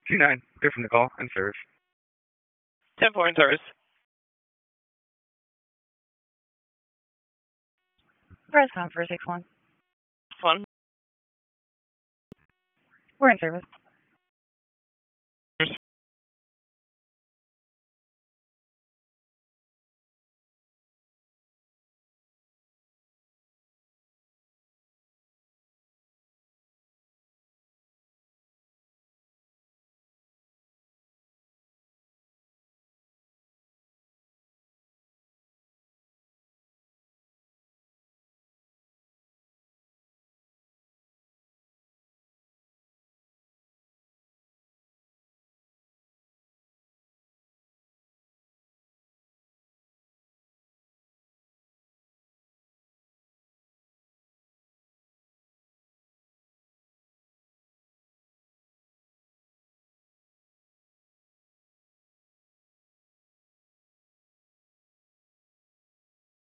2-9. Clear from the call and service. 10-4 in service. Press on for 6-1. 1. We're in service.